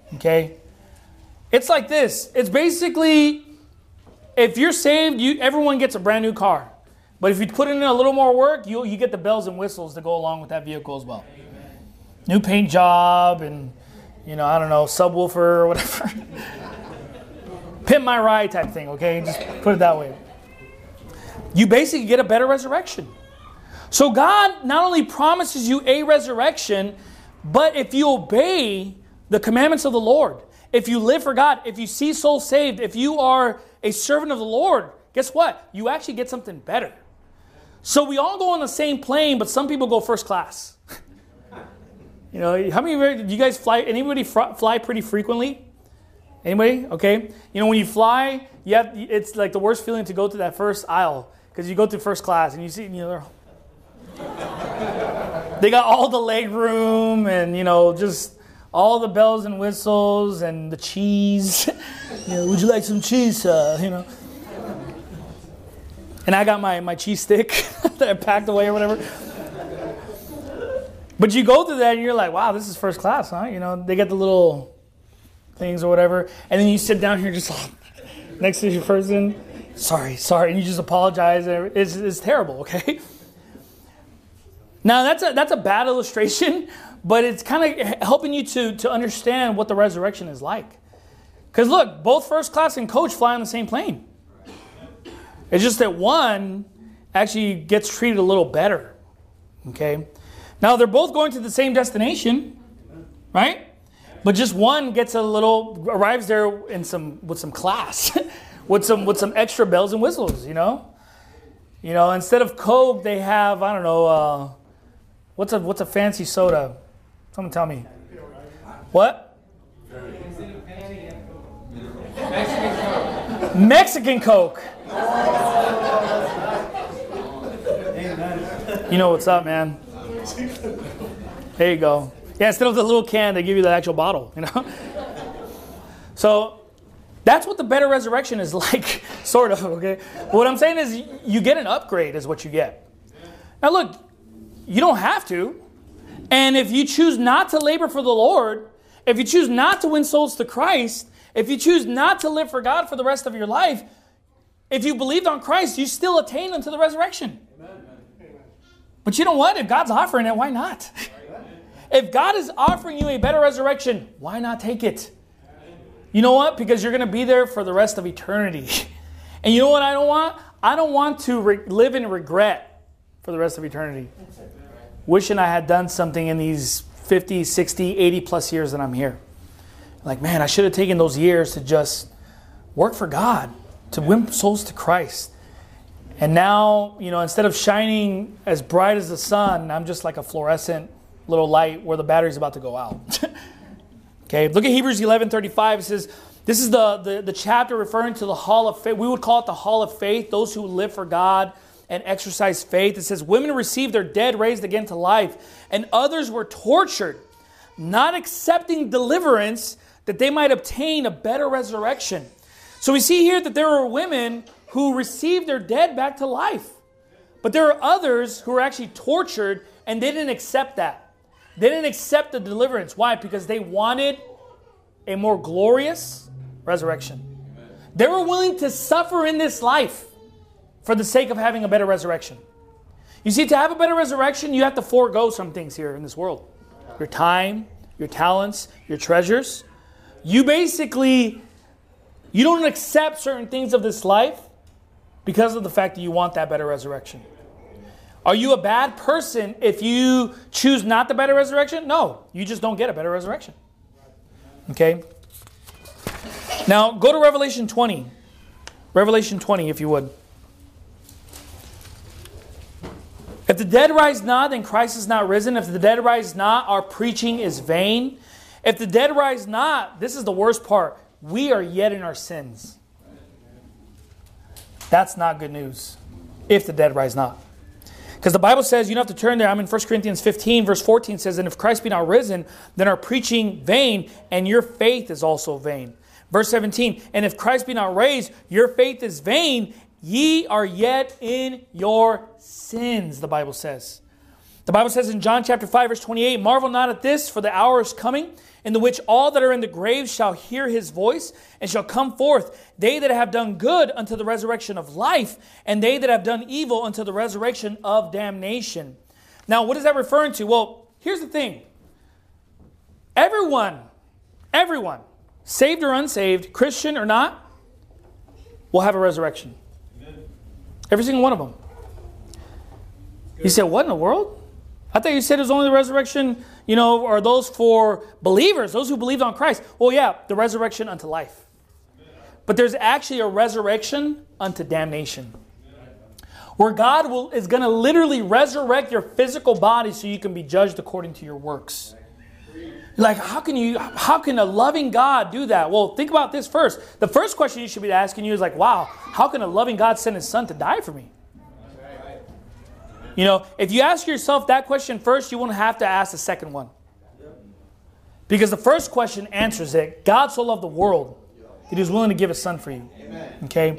Okay? It's like this. It's basically, if you're saved, you everyone gets a brand new car. But if you put in a little more work, you you get the bells and whistles to go along with that vehicle as well. Amen. New paint job and, you know, I don't know, subwoofer or whatever. Pimp my ride type thing, okay? Just put it that way. You basically get a better resurrection. So God not only promises you a resurrection, but if you obey the commandments of the Lord, if you live for God, if you see souls saved, if you are a servant of the Lord, guess what? You actually get something better. So we all go on the same plane, but some people go first class. You know, how many of you, do you guys fly? Anybody fr- fly pretty frequently? Anybody? Okay. You know, when you fly, you have, it's like the worst feeling to go to that first aisle because you go to first class and you see, you know, they got all the leg room and, you know, just all the bells and whistles and the cheese. You know, would you like some cheese? Uh, you know. And I got my, my cheese stick that I packed away or whatever. But you go through that and you're like, wow, this is first class, huh? You know, they get the little things or whatever. And then you sit down here just next to your person. Sorry, sorry. And you just apologize. It's, it's terrible, okay? Now, that's a, that's a bad illustration, but it's kind of helping you to, to understand what the resurrection is like. Because look, both first class and coach fly on the same plane. It's just that one actually gets treated a little better. Okay? Now, they're both going to the same destination, right? But just one gets a little, arrives there in some with some class, with some with some extra bells and whistles, you know? You know, instead of Coke, they have, I don't know, uh, what's a what's a fancy soda? Someone tell me. What? Mexican Coke. You know what's up, man. There you go. Yeah, instead of the little can, they give you the actual bottle, you know? So that's what the better resurrection is like, sort of, okay? What I'm saying is you get an upgrade is what you get. Now look, you don't have to. And if you choose not to labor for the Lord, if you choose not to win souls to Christ, if you choose not to live for God for the rest of your life, if you believed on Christ, you still attain unto the resurrection. Amen. But you know what? If God's offering it, why not? If God is offering you a better resurrection, why not take it? You know what? Because you're going to be there for the rest of eternity. And you know what I don't want? I don't want to re- live in regret for the rest of eternity. Wishing I had done something in these fifty, sixty, eighty plus years that I'm here. Like, man, I should have taken those years to just work for God, to win souls to Christ. And now, you know, instead of shining as bright as the sun, I'm just like a fluorescent little light where the battery's about to go out. Okay, look at Hebrews eleven thirty-five. It says, this is the, the, the chapter referring to the hall of faith. We would call it the hall of faith, those who live for God and exercise faith. It says, women received their dead raised again to life, and others were tortured, not accepting deliverance that they might obtain a better resurrection. So we see here that there are women who received their dead back to life. But there are others who are actually tortured and they didn't accept that. They didn't accept the deliverance. Why? Because they wanted a more glorious resurrection. They were willing to suffer in this life for the sake of having a better resurrection. You see, to have a better resurrection, you have to forego some things here in this world. Your time, your talents, your treasures. You basically, you don't accept certain things of this life because of the fact that you want that better resurrection. Are you a bad person if you choose not the better resurrection? No, you just don't get a better resurrection. Okay? Now, go to Revelation twenty. Revelation twenty, if you would. If the dead rise not, then Christ is not risen. If the dead rise not, our preaching is vain. If the dead rise not, this is the worst part, we are yet in our sins. That's not good news. If the dead rise not. Because the Bible says, you don't have to turn there. I'm in First Corinthians fifteen, verse fourteen says, and if Christ be not risen, then our preaching vain, and your faith is also vain. Verse seventeen, and if Christ be not raised, your faith is vain, ye are yet in your sins, the Bible says. The Bible says in John chapter five, verse twenty-eight, marvel not at this, for the hour is coming, in the which all that are in the grave shall hear his voice, and shall come forth, they that have done good unto the resurrection of life, and they that have done evil unto the resurrection of damnation. Now, what is that referring to? Well, here's the thing. Everyone, everyone, saved or unsaved, Christian or not, will have a resurrection. Amen. Every single one of them. Good. You said, what in the world? I thought you said it was only the resurrection, you know, or those for believers, those who believed on Christ. Well, yeah, the resurrection unto life. But there's actually a resurrection unto damnation. Where God will is going to literally resurrect your physical body so you can be judged according to your works. Like, how can you, how can a loving God do that? Well, think about this first. The first question you should be asking you is like, wow, how can a loving God send his son to die for me? You know, if you ask yourself that question first, you won't have to ask the second one. Because the first question answers it. God so loved the world that he was willing to give his son for you. Okay?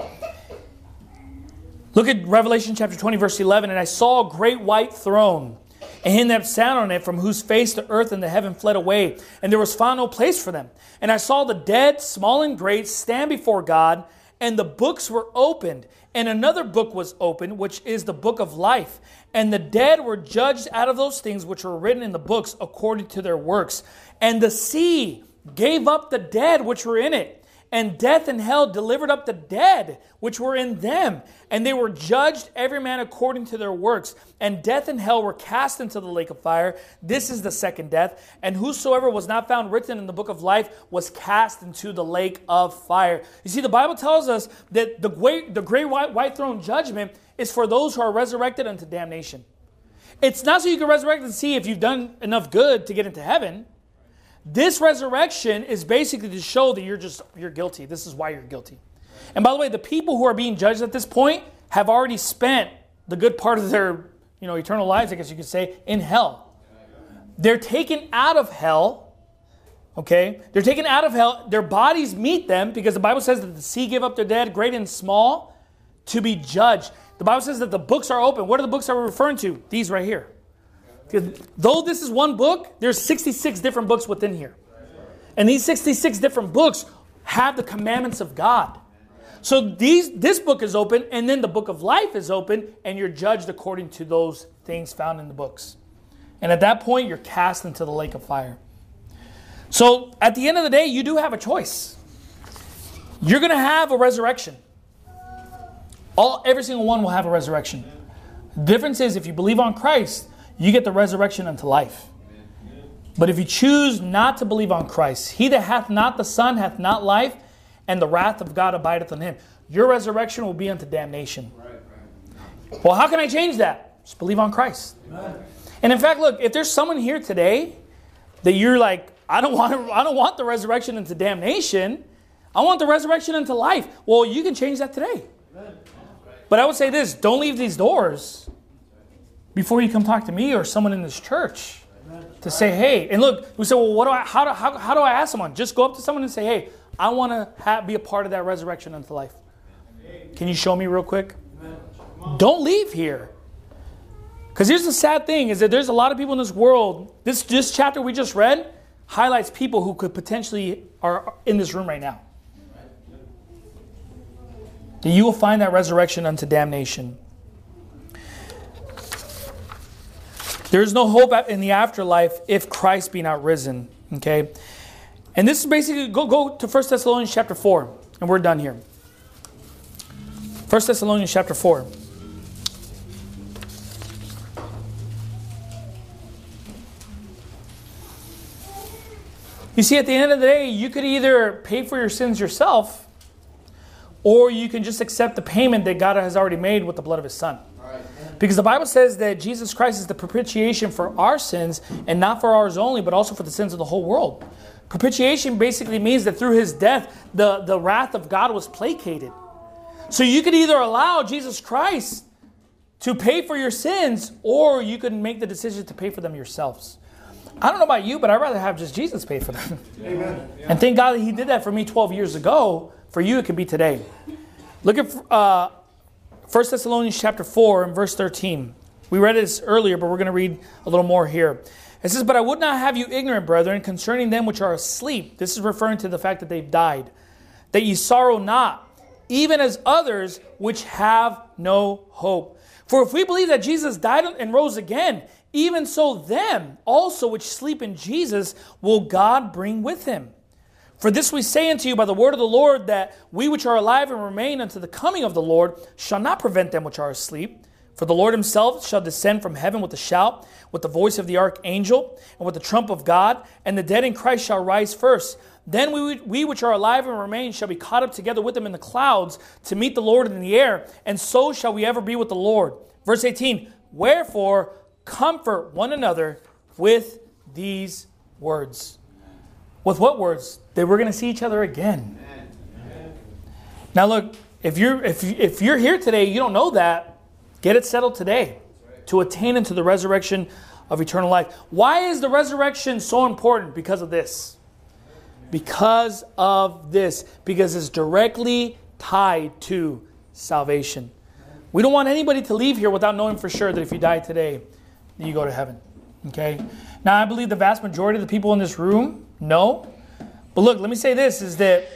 Look at Revelation chapter twenty, verse eleven. And I saw a great white throne, and him that sat on it, from whose face the earth and the heaven fled away, and there was found no place for them. And I saw the dead, small and great, stand before God, and the books were opened. And another book was opened, which is the book of life. And the dead were judged out of those things which were written in the books according to their works. And the sea gave up the dead which were in it. And death and hell delivered up the dead which were in them. And they were judged every man according to their works. And death and hell were cast into the lake of fire. This is the second death. And whosoever was not found written in the book of life was cast into the lake of fire. You see, the Bible tells us that the great, the great white, white throne judgment is for those who are resurrected unto damnation. It's not so you can resurrect and see if you've done enough good to get into heaven. This resurrection is basically to show that you're just, you're guilty. This is why you're guilty. And by the way, the people who are being judged at this point have already spent the good part of their, you know, eternal lives, I guess you could say, in hell. They're taken out of hell. Okay? They're taken out of hell. Their bodies meet them because the Bible says that the sea gave up their dead, great and small, to be judged. The Bible says that the books are open. What are the books that we're referring to? These right here. Though this is one book, there's sixty-six different books within here. And these sixty-six different books have the commandments of God. So these, this book is open, and then the book of life is open, and you're judged according to those things found in the books. And at that point, you're cast into the lake of fire. So at the end of the day, you do have a choice. You're going to have a resurrection. All, every single one will have a resurrection. The difference is if you believe on Christ, you get the resurrection unto life. But if you choose not to believe on Christ, he that hath not the Son hath not life, and the wrath of God abideth on him. Your resurrection will be unto damnation. Well, how can I change that? Just believe on Christ. And in fact, look, if there's someone here today that you're like, I don't want to, I don't want the resurrection into damnation. I want the resurrection into life. Well, you can change that today. But I would say this, don't leave these doors before you come talk to me or someone in this church to say, hey, and look, we say, well, what do I, how do, how, how do I ask someone? Just go up to someone and say, hey, I want to have, be a part of that resurrection unto life. Can you show me real quick? Don't leave here. Because here's the sad thing, is that there's a lot of people in this world, this, this chapter we just read highlights people who could potentially are in this room right now. That you will find that resurrection unto damnation. There is no hope in the afterlife if Christ be not risen. Okay? And this is basically, go, go to First Thessalonians chapter four. And we're done here. First Thessalonians chapter four. You see, at the end of the day, you could either pay for your sins yourself, or you can just accept the payment that God has already made with the blood of his Son. Because the Bible says that Jesus Christ is the propitiation for our sins, and not for ours only, but also for the sins of the whole world. Propitiation basically means that through his death, the, the wrath of God was placated. So you could either allow Jesus Christ to pay for your sins, or you could make the decision to pay for them yourselves. I don't know about you, but I'd rather have just Jesus pay for them. Amen. And thank God that he did that for me twelve years ago. For you, it could be today. Look at uh, First Thessalonians chapter four and verse thirteen. We read this earlier, but we're going to read a little more here. It says, "But I would not have you ignorant, brethren, concerning them which are asleep." This is referring to the fact that they've died. "That ye sorrow not, even as others which have no hope. For if we believe that Jesus died and rose again, even so them also which sleep in Jesus will God bring with him. For this we say unto you by the word of the Lord, that we which are alive and remain unto the coming of the Lord shall not prevent them which are asleep. For the Lord himself shall descend from heaven with a shout, with the voice of the archangel, and with the trump of God, and the dead in Christ shall rise first. Then we, we which are alive and remain shall be caught up together with them in the clouds to meet the Lord in the air, and so shall we ever be with the Lord." Verse eighteen, "Wherefore comfort one another with these words." With what words? That we're going to see each other again. Amen. Now look, if you're if you, if you're here today, you don't know that, get it settled today to attain into the resurrection of eternal life. Why is the resurrection so important? Because of this. Because of this. Because it's directly tied to salvation. We don't want anybody to leave here without knowing for sure that if you die today, you go to heaven. Okay? Now, I believe the vast majority of the people in this room know. But look, let me say this, is that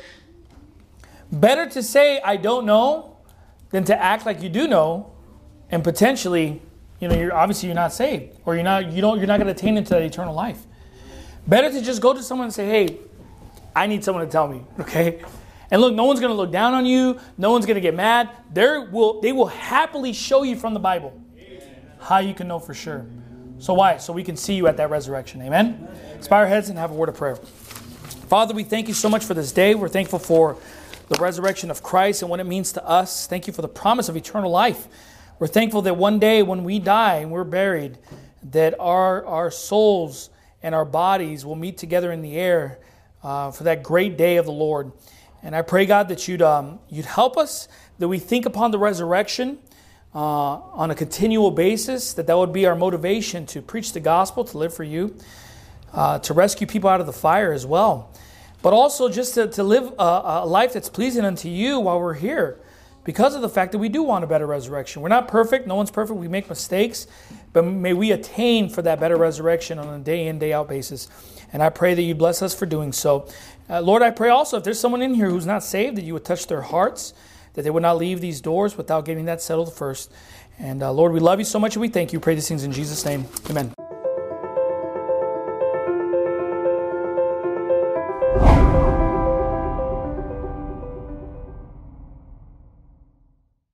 better to say I don't know than to act like you do know, and potentially, you know, you're obviously you're not saved, or you're not you don't you're not going to attain into that eternal life. Better to just go to someone and say, "Hey, I need someone to tell me," okay? And look, no one's going to look down on you. No one's going to get mad. They will they will happily show you from the Bible how you can know for sure. So why? So we can see you at that resurrection. Amen? Let's bow our heads and have a word of prayer. Father, we thank you so much for this day. We're thankful for the resurrection of Christ and what it means to us. Thank you for the promise of eternal life. We're thankful that one day when we die and we're buried, that our, our souls and our bodies will meet together in the air uh, for that great day of the Lord. And I pray, God, that you'd um, you'd help us, that we think upon the resurrection uh, on a continual basis, that that would be our motivation to preach the gospel, to live for you, uh, to rescue people out of the fire as well. But also just to, to live a, a life that's pleasing unto you while we're here, because of the fact that we do want a better resurrection. We're not perfect. No one's perfect. We make mistakes. But may we attain for that better resurrection on a day in, day out basis. And I pray that you bless us for doing so. Uh, Lord, I pray also if there's someone in here who's not saved, that you would touch their hearts, that they would not leave these doors without getting that settled first. And uh, Lord, we love you so much and we thank you. Pray these things in Jesus' name. Amen.